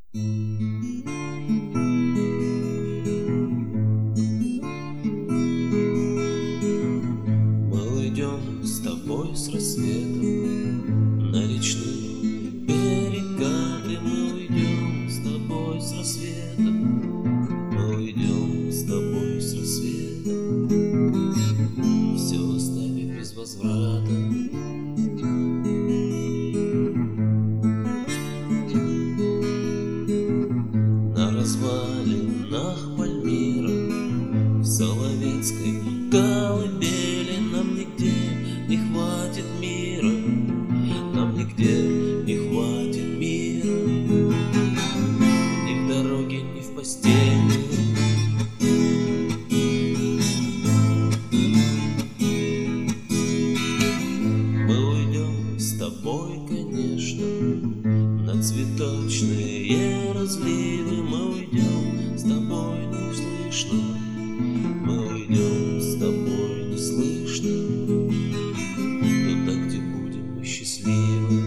Мы уйдем с тобой с рассветом на речные берега, мы уйдем с тобой с рассветом, мы уйдем с тобой с рассветом, все оставив без возврата. На развалинах Пальмира, в Соловецкой колыбели нам нигде не хватит мира, нам нигде не хватит мира, ни в дороге, ни в постели. Мы уйдем с тобой, конечно, на цветочные разливы, мы уйдем с тобой неслышно, мы уйдем с тобой неслышно, туда, где будем мы счастливы.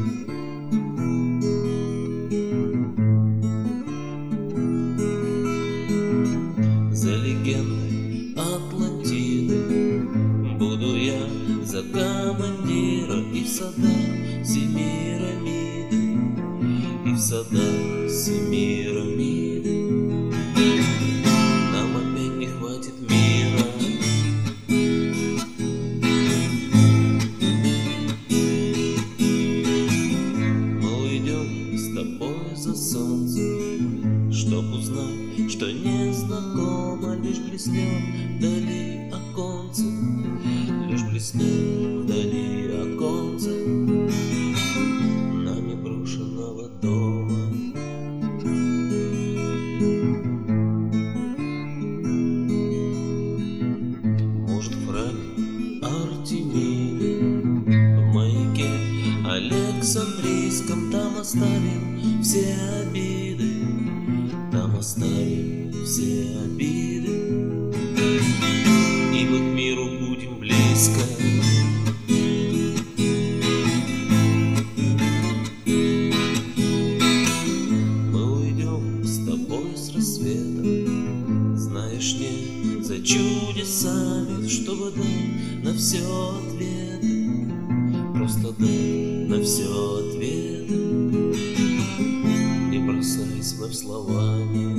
За легендой Атлантиды буду я за командира, и в садах Семирамиды, и в садах Семирамиды нам опять не хватит мира. Мы уйдем с тобой за солнцем, чтоб узнать, что незнакомо, лишь блеснет вдали оконце, лишь блеснет вдали оконце нами брошенного дома. Может, в храме Артемиды, в маяке Александрийском, там оставим все обиды, там оставим все обиды, и мы к миру будем близко. Мы уйдем с тобой с рассветом, знаешь, не за чудесами, чтобы дать на все ответы, просто дать на все ответы, не бросаясь вновь словами.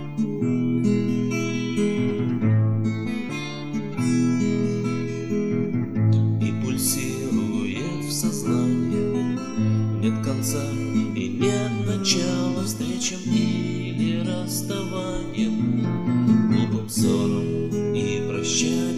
Пульсирует в сознании, нет конца и нет начала встречам или расставаниям, глупым ссорам и прощаниям.